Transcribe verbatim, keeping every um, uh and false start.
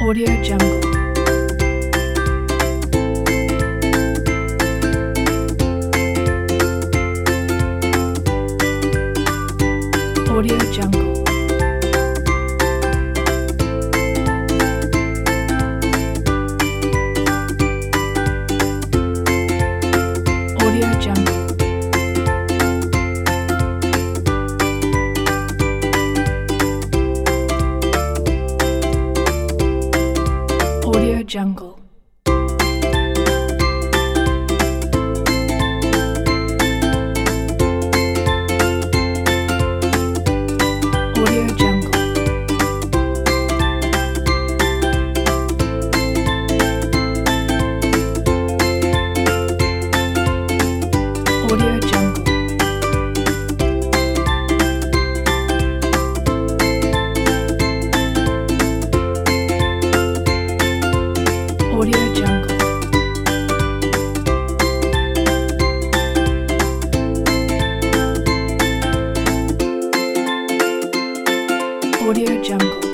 Audio Jungle. Audio Jungle. Audio Jungle. Audio Jungle. Audio Jungle. Audio Jungle. Audio Jungle. Audio Jungle.